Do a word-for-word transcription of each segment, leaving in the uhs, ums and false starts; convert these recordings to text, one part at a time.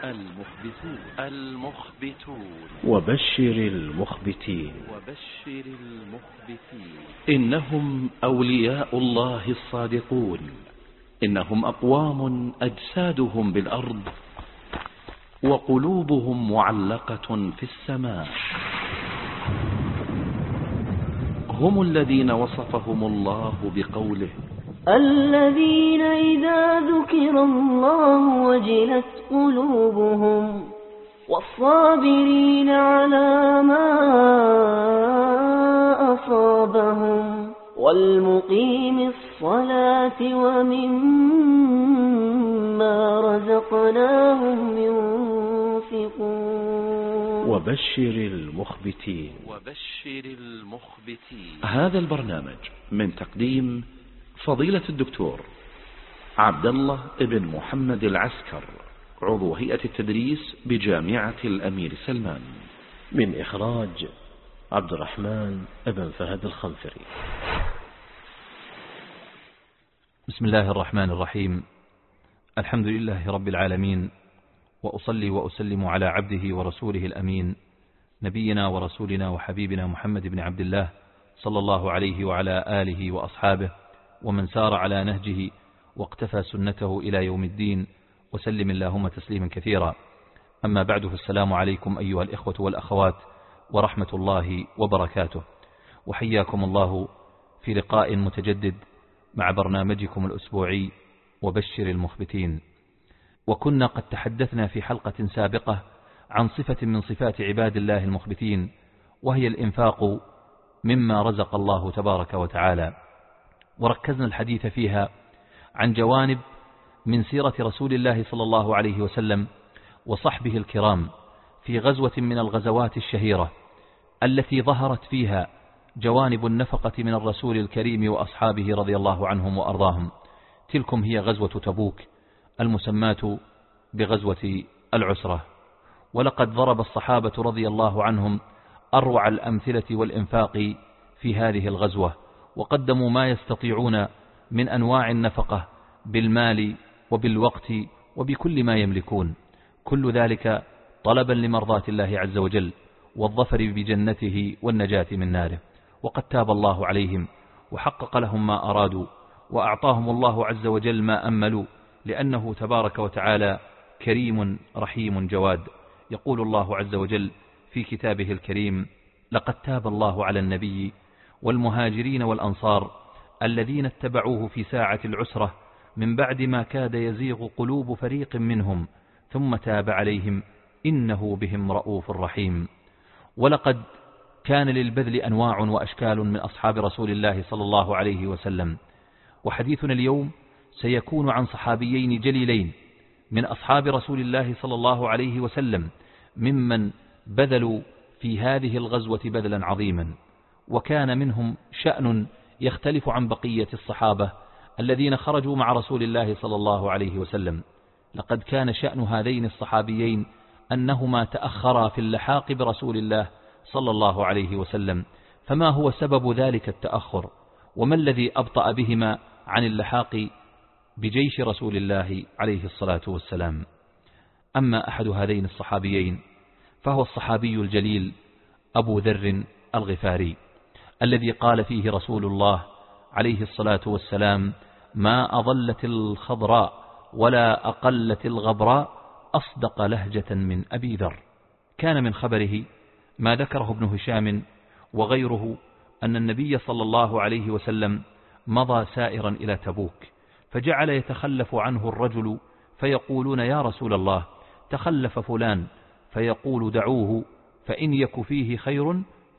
المخبتون المخبتون وبشر المخبتين وبشر المخبتين إنهم أولياء الله الصادقون، إنهم أقوام أجسادهم بالأرض وقلوبهم معلقة في السماء. هم الذين وصفهم الله بقوله: الذين إذا ذكر الله وجلت قلوبهم والصابرين على ما أصابهم والمقيم الصلاة ومما رزقناهم ينفقون. وبشر المخبتين وبشر المخبتين هذا البرنامج من تقديم فضيلة الدكتور عبد الله ابن محمد العسكر، عضو هيئة التدريس بجامعة الأمير سلمان، من إخراج عبد الرحمن ابن فهد الخنفري. بسم الله الرحمن الرحيم. الحمد لله رب العالمين، وأصلي وأسلم على عبده ورسوله الأمين نبينا ورسولنا وحبيبنا محمد بن عبد الله صلى الله عليه وعلى آله وأصحابه ومن سار على نهجه واقتفى سنته إلى يوم الدين، وسلم اللهم تسليما كثيرا. أما بعد، فالسلام عليكم أيها الإخوة والأخوات ورحمة الله وبركاته، وحياكم الله في لقاء متجدد مع برنامجكم الأسبوعي وبشر المخبتين. وكنا قد تحدثنا في حلقة سابقة عن صفة من صفات عباد الله المخبتين، وهي الإنفاق مما رزق الله تبارك وتعالى، وركزنا الحديث فيها عن جوانب من سيرة رسول الله صلى الله عليه وسلم وصحبه الكرام في غزوة من الغزوات الشهيرة التي ظهرت فيها جوانب النفقة من الرسول الكريم وأصحابه رضي الله عنهم وأرضاهم. تلكم هي غزوة تبوك المسماة بغزوة العسرة. ولقد ضرب الصحابة رضي الله عنهم أروع الأمثلة والإنفاق في هذه الغزوة، وقدموا ما يستطيعون من أنواع النفقة بالمال وبالوقت وبكل ما يملكون، كل ذلك طلبا لمرضاة الله عز وجل والظفر بجنته والنجاة من ناره. وقد تاب الله عليهم وحقق لهم ما أرادوا، وأعطاهم الله عز وجل ما أملوا، لأنه تبارك وتعالى كريم رحيم جواد. يقول الله عز وجل في كتابه الكريم: لقد تاب الله على النبي والمهاجرين والأنصار الذين اتبعوه في ساعة العسرة من بعد ما كاد يزيغ قلوب فريق منهم ثم تاب عليهم إنه بهم رؤوف رحيم. ولقد كان للبذل أنواع وأشكال من أصحاب رسول الله صلى الله عليه وسلم، وحديثنا اليوم سيكون عن صحابيين جليلين من أصحاب رسول الله صلى الله عليه وسلم ممن بذلوا في هذه الغزوة بذلا عظيما، وكان منهم شأن يختلف عن بقية الصحابة الذين خرجوا مع رسول الله صلى الله عليه وسلم. لقد كان شأن هذين الصحابيين أنهما تأخرا في اللحاق برسول الله صلى الله عليه وسلم. فما هو سبب ذلك التأخر؟ وما الذي أبطأ بهما عن اللحاق بجيش رسول الله عليه الصلاة والسلام؟ أما أحد هذين الصحابيين فهو الصحابي الجليل أبو ذر الغفاري، الذي قال فيه رسول الله عليه الصلاة والسلام: ما أضلت الخضراء ولا أقلت الغبراء أصدق لهجة من أبي ذر. كان من خبره ما ذكره ابن هشام وغيره أن النبي صلى الله عليه وسلم مضى سائرا إلى تبوك، فجعل يتخلف عنه الرجل فيقولون: يا رسول الله تخلف فلان، فيقول: دعوه فإن يك فيه خير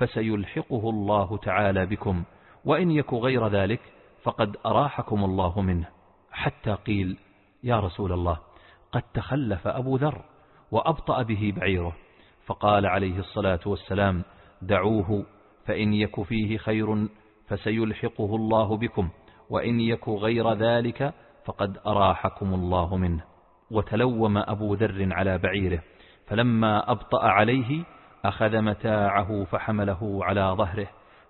فسيلحقه الله تعالى بكم، وإن يك غير ذلك فقد أراحكم الله منه. حتى قيل: يا رسول الله قد تخلف أبو ذر وأبطأ به بعيره، فقال عليه الصلاة والسلام: دعوه فإن يك فيه خير فسيلحقه الله بكم، وإن يك غير ذلك فقد أراحكم الله منه. وتلوم أبو ذر على بعيره، فلما أبطأ عليه أخذ متاعه فحمله على ظهره،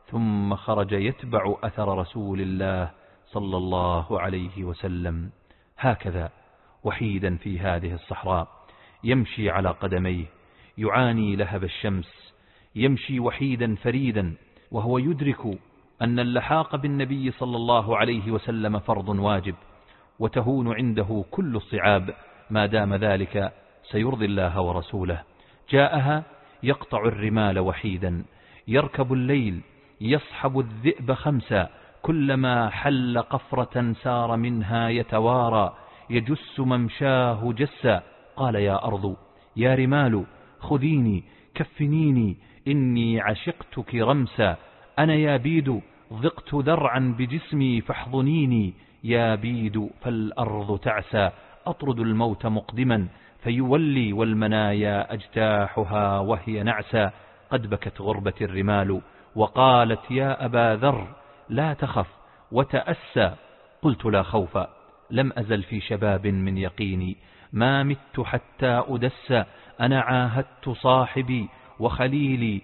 ثم خرج يتبع أثر رسول الله صلى الله عليه وسلم، هكذا وحيدا في هذه الصحراء، يمشي على قدميه، يعاني لهب الشمس، يمشي وحيدا فريدا، وهو يدرك أن اللحاق بالنبي صلى الله عليه وسلم فرض واجب، وتهون عنده كل الصعاب ما دام ذلك سيرضي الله ورسوله. جاءها يقطع الرمال وحيدا، يركب الليل، يصحب الذئب خمسا، كلما حل قفرة سار منها يتوارى، يجس ممشاه جسا. قال يا أرض يا رمال خذيني كفنيني، إني عشقتك رمسا، أنا يا بيد ضقت ذرعا بجسمي فاحضنيني، يا بيد فالأرض تعسى، أطرد الموت مقدما فيولي، والمنايا أجتاحها وهي نعسى. قد بكت غربة الرمال وقالت يا أبا ذر لا تخف وتأسى. قلت لا خوف، لم أزل في شباب من يقيني، ما مت حتى أدس، أنا عاهدت صاحبي وخليلي،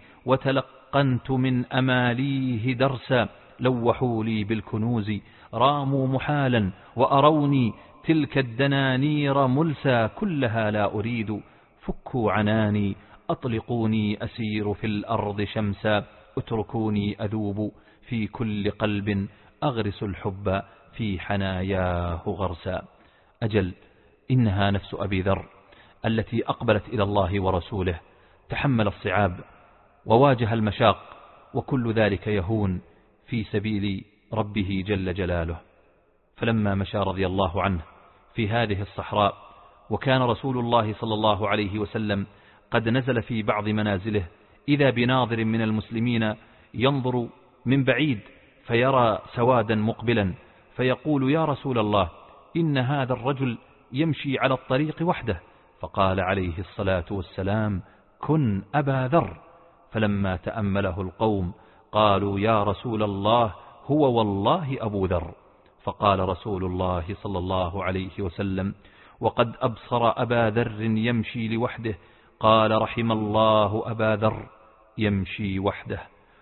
وتلقنت من أماليه درسا. لوحوا لي بالكنوز راموا محالا، وأروني تلك الدنانير ملسا، كلها لا أريد فكوا عناني، أطلقوني أسير في الأرض شمسا، اتركوني أذوب في كل قلب، أغرس الحب في حناياه غرسا. أجل إنها نفس أبي ذر التي أقبلت إلى الله ورسوله، تحمل الصعاب وواجه المشاق، وكل ذلك يهون في سبيل ربه جل جلاله. فلما مشى رضي الله عنه في هذه الصحراء، وكان رسول الله صلى الله عليه وسلم قد نزل في بعض منازله، إذا بناظر من المسلمين ينظر من بعيد فيرى سوادا مقبلا، فيقول يا رسول الله إن هذا الرجل يمشي على الطريق وحده. فقال عليه الصلاة والسلام كن أبا ذر. فلما تأمله القوم قالوا يا رسول الله هو والله أبو ذر. فقال رسول الله صلى الله عليه وسلم وقد أبصر أبا ذر يمشي لوحده، قال رحم الله أبا ذر، يمشي وحده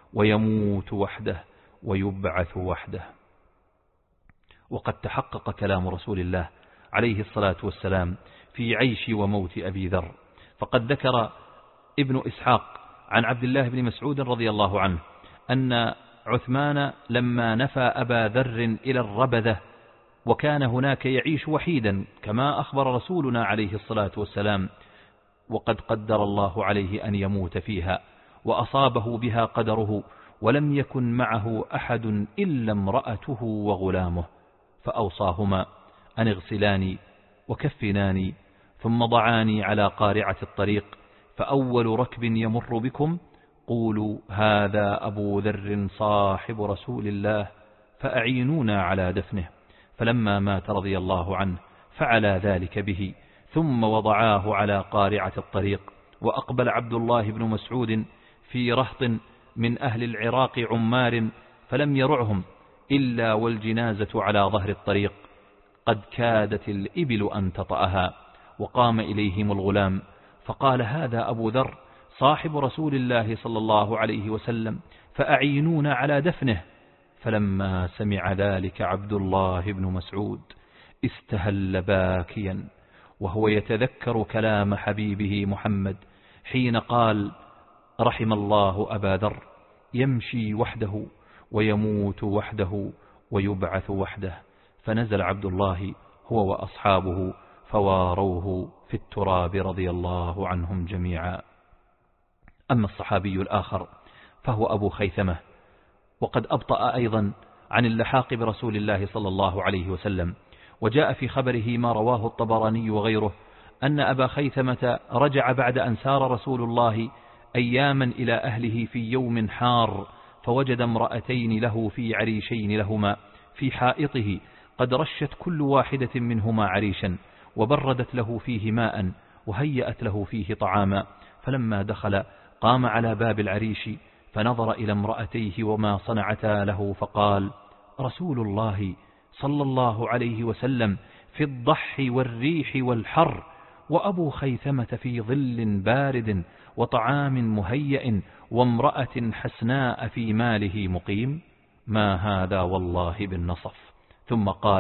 ويموت وحده ويبعث وحده. وقد تحقق كلام رسول الله عليه الصلاة والسلام في عيش وموت أبي ذر. فقد ذكر ابن إسحاق عن عبد الله بن مسعود رضي الله عنه أن عثمان لما نفى أبا ذر إلى الربذة، وكان هناك يعيش وحيدا كما أخبر رسولنا عليه الصلاة والسلام، وقد قدر الله عليه أن يموت فيها، وأصابه بها قدره، ولم يكن معه أحد إلا امرأته وغلامه، فأوصاهما أن اغسلاني وكفناني، ثم ضعاني على قارعة الطريق، فأول ركب يمر بكم قولوا هذا أبو ذر صاحب رسول الله، فأعينونا على دفنه. فلما مات رضي الله عنه فعل ذلك به، ثم وضعاه على قارعة الطريق. وأقبل عبد الله بن مسعود في رهط من أهل العراق عمار، فلم يرعهم إلا والجنازة على ظهر الطريق، قد كادت الإبل أن تطأها. وقام إليهم الغلام فقال هذا أبو ذر صاحب رسول الله صلى الله عليه وسلم، فأعينونا على دفنه. فلما سمع ذلك عبد الله بن مسعود استهل باكيا، وهو يتذكر كلام حبيبه محمد حين قال رحم الله أبا ذر، يمشي وحده ويموت وحده ويبعث وحده. فنزل عبد الله هو وأصحابه فواروه في التراب رضي الله عنهم جميعا. أما الصحابي الآخر فهو أبو خيثمة، وقد أبطأ أيضا عن اللحاق برسول الله صلى الله عليه وسلم. وجاء في خبره ما رواه الطبراني وغيره أن أبا خيثمة رجع بعد أن سار رسول الله أياما إلى أهله في يوم حار، فوجد امرأتين له في عريشين لهما في حائطه، قد رشت كل واحدة منهما عريشا، وبردت له فيه ماء، وهيأت له فيه طعاما. فلما دخل قام على باب العريش، فنظر إلى امرأتيه وما صنعتا له، فقال رسول الله صلى الله عليه وسلم في الضح والريح والحر، وأبو خيثمة في ظل بارد وطعام مهيأ وامرأة حسناء في ماله مقيم، ما هذا والله بالنصف. ثم قال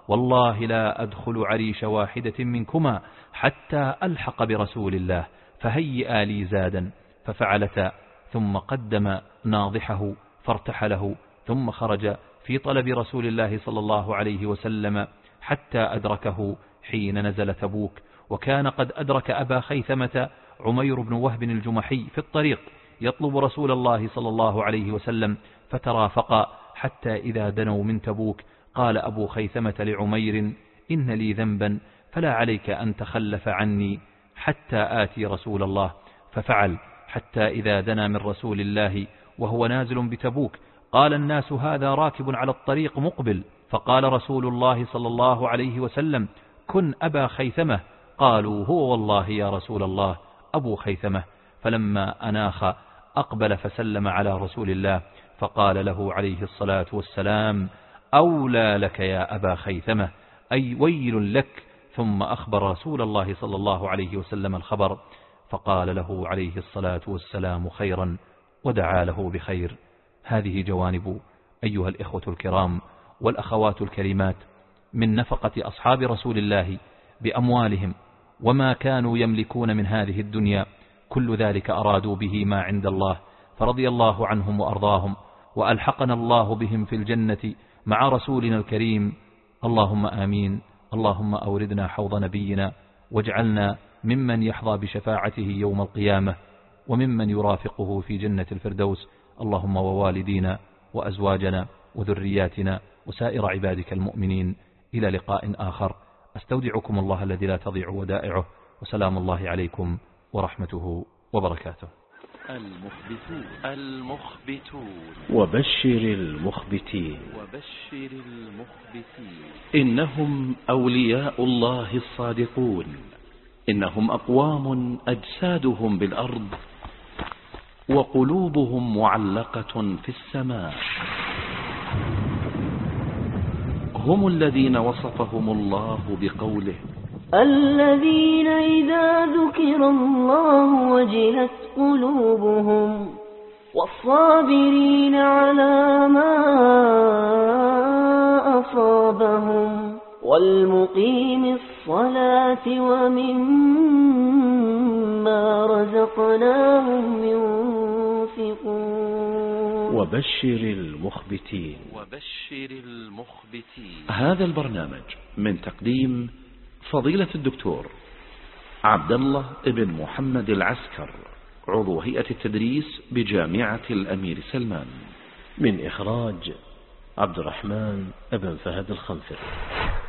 والله لا أدخل عريش واحدة منكما حتى ألحق برسول الله، فهيئا لي زادا. ففعلتا، ثم قدم ناضحه فارتحله، ثم خرج في طلب رسول الله صلى الله عليه وسلم حتى أدركه حين نزل تبوك. وكان قد أدرك أبا خيثمة عمير بن وهب الجمحي في الطريق يطلب رسول الله صلى الله عليه وسلم، فترافقا حتى إذا دنوا من تبوك قال أبو خيثمة لعمير: إن لي ذنبا فلا عليك أن تخلف عني حتى آتي رسول الله. ففعل حتى إذا دنا من رسول الله وهو نازل بتبوك قال الناس: هذا راكب على الطريق مقبل. فقال رسول الله صلى الله عليه وسلم: كن أبا خيثمة. قالوا: هو والله يا رسول الله أبو خيثمة. فلما أناخ أقبل فسلم على رسول الله، فقال له عليه الصلاة والسلام: أولى لك يا أبا خيثمة، أي ويل لك. ثم أخبر رسول الله صلى الله عليه وسلم الخبر، فقال له عليه الصلاة والسلام خيرا ودعا له بخير. هذه جوانب أيها الإخوة الكرام والأخوات الكريمات من نفقة أصحاب رسول الله بأموالهم وما كانوا يملكون من هذه الدنيا، كل ذلك أرادوا به ما عند الله، فرضي الله عنهم وأرضاهم، وألحقنا الله بهم في الجنة مع رسولنا الكريم. اللهم آمين. اللهم أوردنا حوض نبينا، واجعلنا ممن يحظى بشفاعته يوم القيامة، وممن يرافقه في جنة الفردوس. اللهم ووالدينا وأزواجنا وذرياتنا وسائر عبادك المؤمنين. إلى لقاء آخر، أستودعكم الله الذي لا تضيع ودائعه، وسلام الله عليكم ورحمته وبركاته. المخبتون المخبتون وبشر المخبتين وبشر المخبتين إنهم أولياء الله الصادقون، إنهم أقوام أجسادهم بالأرض وقلوبهم معلقة في السماء. هم الذين وصفهم الله بقوله: الذين إذا ذكر الله وجلت قلوبهم والصابرين على ما أصابهم والمقيم الصلاة ومما رزقناهم ينفقون. وبشر المخبتين وبشر المخبتين هذا البرنامج من تقديم فضيلة الدكتور عبد الله بن محمد العسكر، عضو هيئة التدريس بجامعة الأمير سلمان، من إخراج عبد الرحمن بن فهد الخنفر.